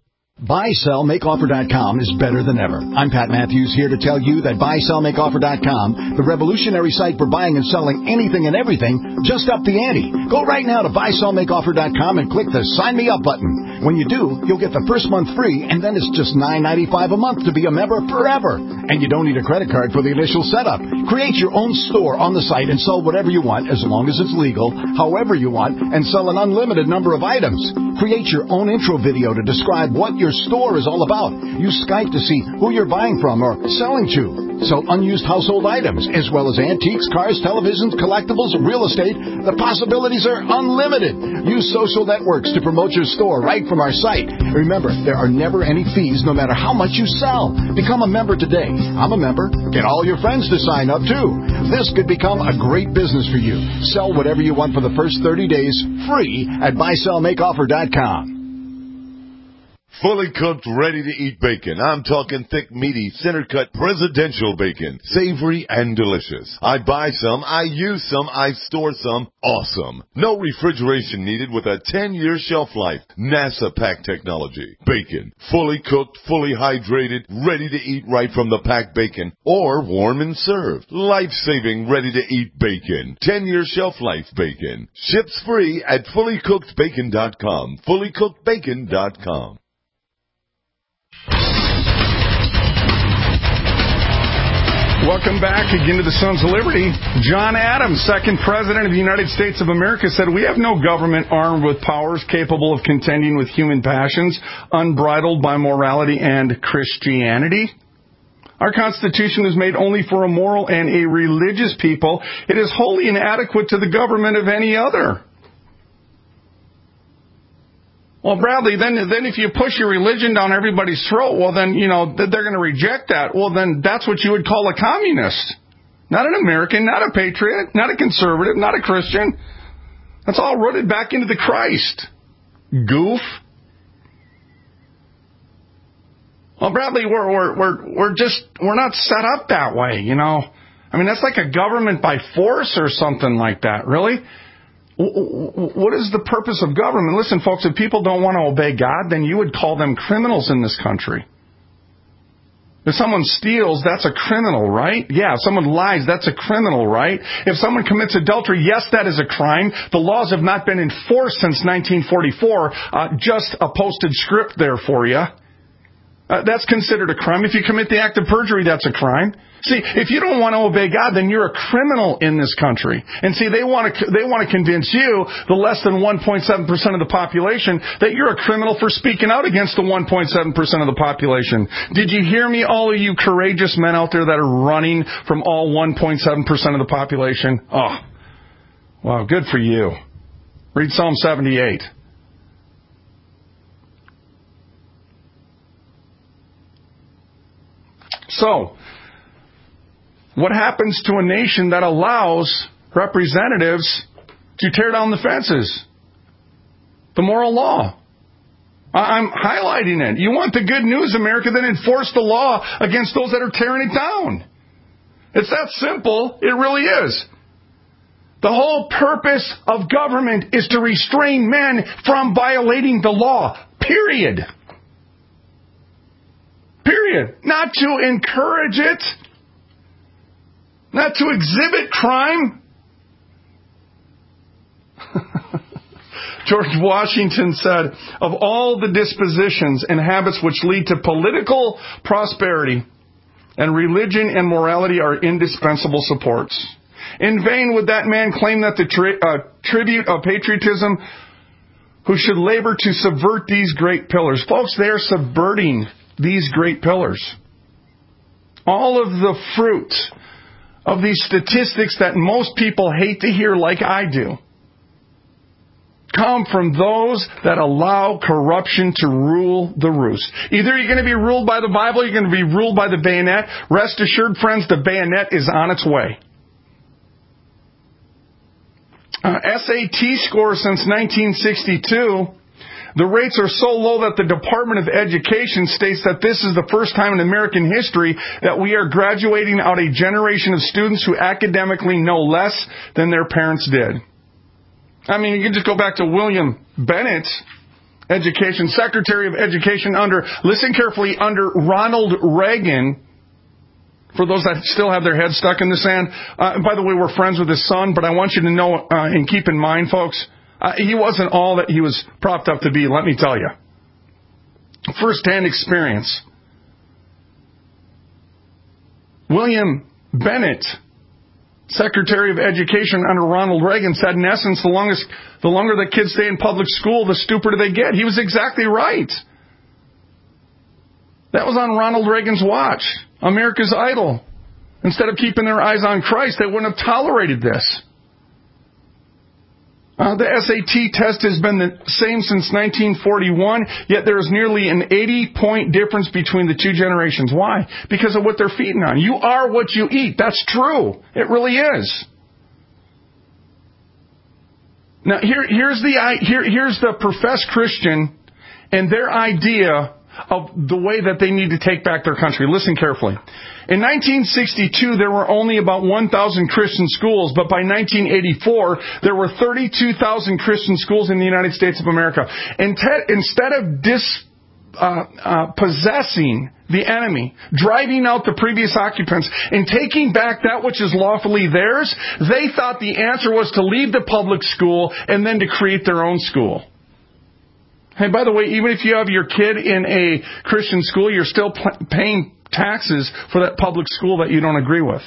buy sell make offer dot com is better than ever. I'm Pat Matthews here to tell you that buy sell make offer dot com, the revolutionary site for buying and selling anything and everything, just upped the ante. Go right now to buy sell make offer dot com and click the Sign Me Up button. When you do, you'll get the first month free, and then it's just nine ninety-five a month to be a member forever. And you don't need a credit card for the initial setup. Create your own store on the site and sell whatever you want, as long as it's legal, however you want, and sell an unlimited number of items. Create your own intro video to describe what your store is all about. Use Skype to see who you're buying from or selling to. Sell unused household items, as well as antiques, cars, televisions, collectibles, real estate. The possibilities are unlimited. Use social networks to promote your store right from our site. Remember, there are never any fees no matter how much you sell. Become a member today. I'm a member. Get all your friends to sign up, too. This could become a great business for you. Sell whatever you want for the first thirty days, free at buy sell make offer dot com. Fully cooked, ready-to-eat bacon. I'm talking thick, meaty, center-cut presidential bacon. Savory and delicious. I buy some, I use some, I store some. Awesome. No refrigeration needed with a ten-year shelf life. NASA pack technology. Bacon. Fully cooked, fully hydrated, ready to eat right from the packed bacon. Or warm and served. Life-saving, ready-to-eat bacon. ten-year shelf life bacon. Ships free at fully cooked bacon dot com. fully cooked bacon dot com. Welcome back again to the Sons of Liberty. John Adams, second President of the United States of America, said, "We have no government armed with powers capable of contending with human passions, unbridled by morality and Christianity. Our Constitution is made only for a moral and a religious people. It is wholly inadequate to the government of any other." Well, Bradley, then then if you push your religion down everybody's throat, well, then, you know, they're going to reject that. Well, then that's what you would call a communist. Not an American, not a patriot, not a conservative, not a Christian. That's all rooted back into the Christ. Goof. Well, Bradley, we're, we're, we're, we're just, we're not set up that way, you know. I mean, that's like a government by force or something like that, really. What is the purpose of government? Listen, folks, if people don't want to obey God, then you would call them criminals in this country. If someone steals, that's a criminal, right? Yeah, if someone lies, that's a criminal, right? If someone commits adultery, yes, that is a crime. The laws have not been enforced since nineteen forty-four. Uh, just a posted script there for you. Uh, that's considered a crime. If you commit the act of perjury, that's a crime. See, if you don't want to obey God, then you're a criminal in this country. And see, they want to they want to convince you, the less than one point seven percent of the population, that you're a criminal for speaking out against the one point seven percent of the population. Did you hear me, all of you courageous men out there that are running from all one point seven percent of the population? Oh, wow, good for you. Read Psalm seventy-eight. So, what happens to a nation that allows representatives to tear down the fences? The moral law. I'm highlighting it. You want the good news, America, then enforce the law against those that are tearing it down. It's that simple. It really is. The whole purpose of government is to restrain men from violating the law. Period. Period. Not to encourage it. Not to exhibit crime. George Washington said, of all the dispositions and habits which lead to political prosperity, and religion and morality are indispensable supports. In vain would that man claim that the tri- uh, tribute of patriotism who should labor to subvert these great pillars. Folks, they are subverting these great pillars. All of the fruit of these statistics that most people hate to hear like I do come from those that allow corruption to rule the roost. Either you're going to be ruled by the Bible, you're going to be ruled by the bayonet. Rest assured, friends, the bayonet is on its way. Uh, S A T score since nineteen sixty-two, the rates are so low that the Department of Education states that this is the first time in American history that we are graduating out a generation of students who academically know less than their parents did. I mean, you can just go back to William Bennett, Education, Secretary of Education under, listen carefully, under Ronald Reagan. For those that still have their heads stuck in the sand. Uh, by the way, we're friends with his son, but I want you to know uh, and keep in mind, folks, uh, he wasn't all that he was propped up to be, let me tell you. First-hand experience. William Bennett, Secretary of Education under Ronald Reagan, said, in essence, the longest, the longer that kids stay in public school, the stupider they get. He was exactly right. That was on Ronald Reagan's watch. America's Idol. Instead of keeping their eyes on Christ, they wouldn't have tolerated this. Uh, the S A T test has been the same since nineteen forty-one, yet there is nearly an eighty-point difference between the two generations. Why? Because of what they're feeding on. You are what you eat. That's true. It really is. Now, here, here's the here, here's the professed Christian and their idea of the way that they need to take back their country. Listen carefully. In nineteen sixty-two, there were only about one thousand Christian schools, but by nineteen eighty-four, there were thirty-two thousand Christian schools in the United States of America. Instead of dis, uh, uh, possessing the enemy, driving out the previous occupants, and taking back that which is lawfully theirs, they thought the answer was to leave the public school and then to create their own school. Hey, by the way, even if you have your kid in a Christian school, you're still p- paying taxes for that public school that you don't agree with.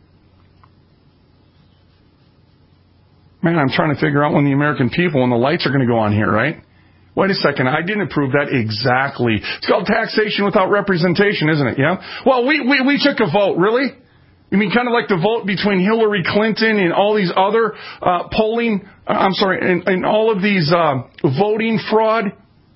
Man, I'm trying to figure out when the American people, when the lights are going to go on here, right? Wait a second, I didn't approve that exactly. It's called taxation without representation, isn't it? Yeah? Well, we, we, we took a vote, really? You mean kind of like the vote between Hillary Clinton and all these other uh, polling, uh, I'm sorry, and, and all of these uh, voting fraud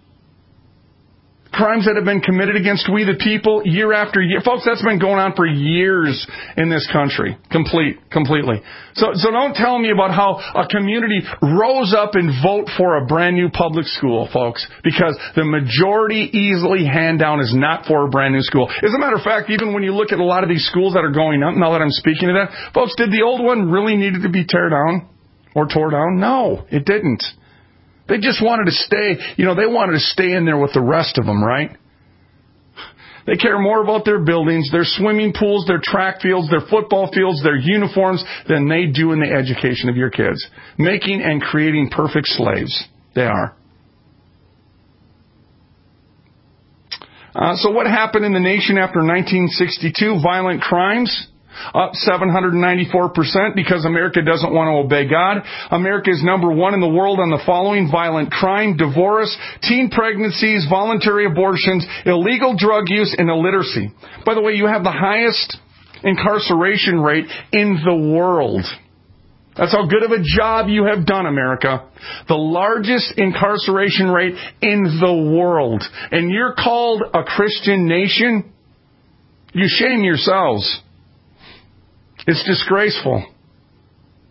crimes that have been committed against we the people year after year. Folks, that's been going on for years in this country. Complete, completely. So, so don't tell me about how a community rose up and vote for a brand new public school, folks, because the majority easily hand down is not for a brand new school. As a matter of fact, even when you look at a lot of these schools that are going up, now that I'm speaking to that, folks, did the old one really needed to be tear down or tore down? No, it didn't. They just wanted to stay, you know, they wanted to stay in there with the rest of them, right? They care more about their buildings, their swimming pools, their track fields, their football fields, their uniforms than they do in the education of your kids. Making and creating perfect slaves. They are. Uh, so what happened in the nation after nineteen sixty-two? Violent crimes up seven hundred ninety-four percent because America doesn't want to obey God. America is number one in the world on the following: violent crime, divorce, teen pregnancies, voluntary abortions, illegal drug use, and illiteracy. By the way, you have the highest incarceration rate in the world. That's how good of a job you have done, America. The largest incarceration rate in the world. And you're called a Christian nation? You shame yourselves. It's disgraceful.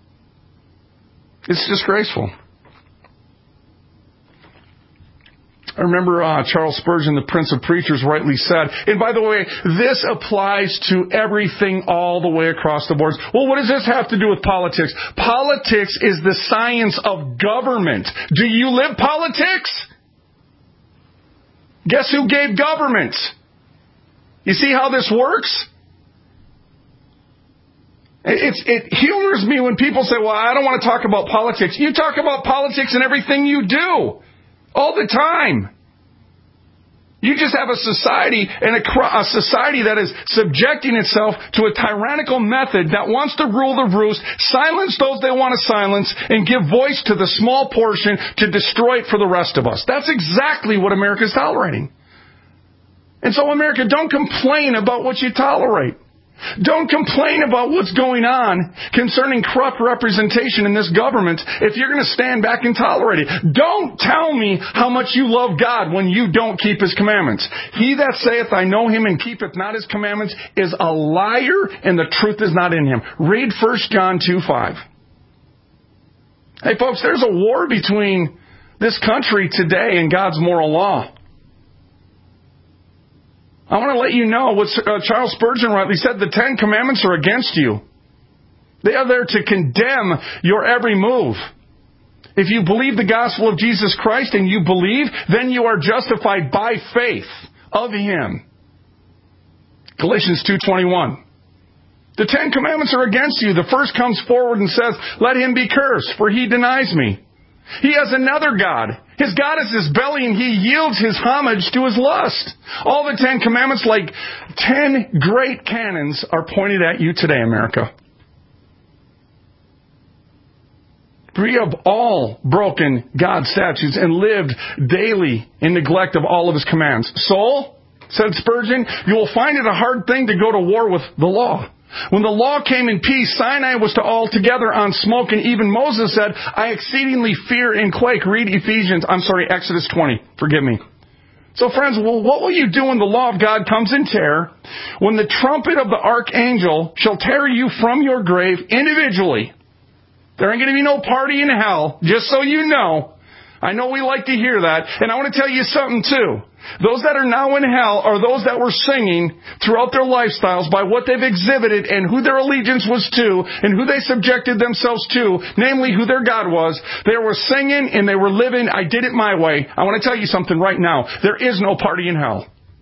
It's disgraceful. I remember uh, Charles Spurgeon, the Prince of Preachers, rightly said, and by the way, this applies to everything all the way across the boards. Well, what does this have to do with politics? Politics is the science of government. Do you live politics? Guess who gave government? You see how this works? It's, it humors me when people say, well, I don't want to talk about politics. You talk about politics in everything you do. All the time. You just have a society and a, a society that is subjecting itself to a tyrannical method that wants to rule the roost, silence those they want to silence, and give voice to the small portion to destroy it for the rest of us. That's exactly what America is tolerating. And so, America, don't complain about what you tolerate. Don't complain about what's going on concerning corrupt representation in this government if you're going to stand back and tolerate it. Don't tell me how much you love God when you don't keep His commandments. He that saith, I know Him, and keepeth not His commandments is a liar, and the truth is not in him. Read First John two five. Hey, folks, there's a war between this country today and God's moral law. I want to let you know what uh, Charles Spurgeon rightly said. The Ten Commandments are against you. They are there to condemn your every move. If you believe the gospel of Jesus Christ and you believe, then you are justified by faith of Him. Galatians two twenty-one. The Ten Commandments are against you. The first comes forward and says, let him be cursed, for he denies me. He has another God. His God is his belly, and he yields his homage to his lust. All the Ten Commandments, like ten great cannons, are pointed at you today, America. We have all broken God's statutes and lived daily in neglect of all of His commands. Soul, said Spurgeon, you will find it a hard thing to go to war with the law. When the law came in peace, Sinai was to all together on smoke, and even Moses said, I exceedingly fear and quake. Read Ephesians, I'm sorry, Exodus twenty. Forgive me. So friends, well, what will you do when the law of God comes in terror? When the trumpet of the archangel shall tear you from your grave individually. There ain't going to be no party in hell, just so you know. I know we like to hear that. And I want to tell you something too. Those that are now in hell are those that were singing throughout their lifestyles by what they've exhibited and who their allegiance was to and who they subjected themselves to, namely who their God was. They were singing and they were living, I did it my way. I want to tell you something right now. There is no party in hell.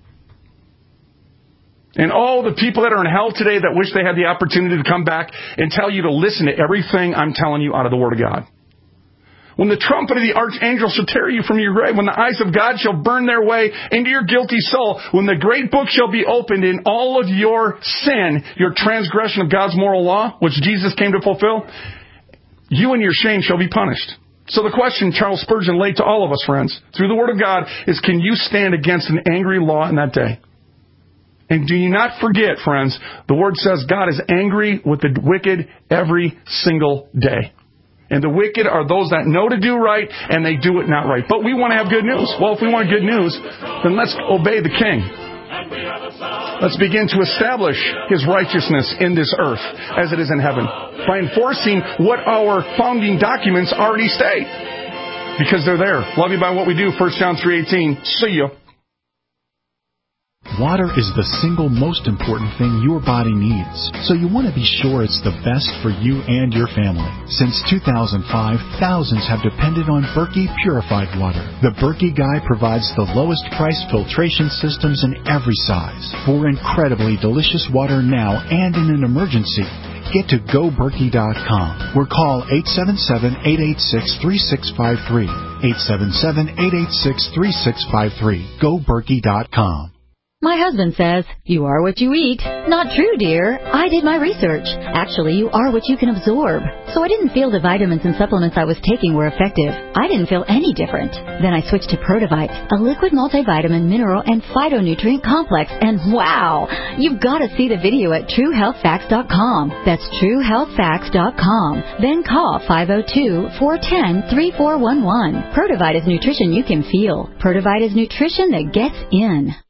And all the people that are in hell today that wish they had the opportunity to come back and tell you to listen to everything I'm telling you out of the Word of God. When the trumpet of the archangel shall tear you from your grave, when the eyes of God shall burn their way into your guilty soul, when the great book shall be opened in all of your sin, your transgression of God's moral law, which Jesus came to fulfill, you and your shame shall be punished. So the question Charles Spurgeon laid to all of us, friends, through the Word of God, is can you stand against an angry law in that day? And do you not forget, friends, the Word says God is angry with the wicked every single day. And the wicked are those that know to do right, and they do it not right. But we want to have good news. Well, if we want good news, then let's obey the King. Let's begin to establish His righteousness in this earth as it is in heaven by enforcing what our founding documents already state. Because they're there. Love you by what we do. First John three eighteen. See you. Water is the single most important thing your body needs, so you want to be sure it's the best for you and your family. Since two thousand five, thousands have depended on Berkey purified water. The Berkey Guy provides the lowest price filtration systems in every size. For incredibly delicious water now and in an emergency, get to go berkey dot com or call eight seven seven, eight eight six, three six five three. eight seven seven, eight eight six, three six five three. go berkey dot com. My husband says, you are what you eat. Not true, dear. I did my research. Actually, you are what you can absorb. So I didn't feel the vitamins and supplements I was taking were effective. I didn't feel any different. Then I switched to Protovite, a liquid multivitamin, mineral, and phytonutrient complex. And wow, you've got to see the video at true health facts dot com. That's true health facts dot com. Then call five oh two, four one zero, three four one one. Protovite is nutrition you can feel. Protovite is nutrition that gets in.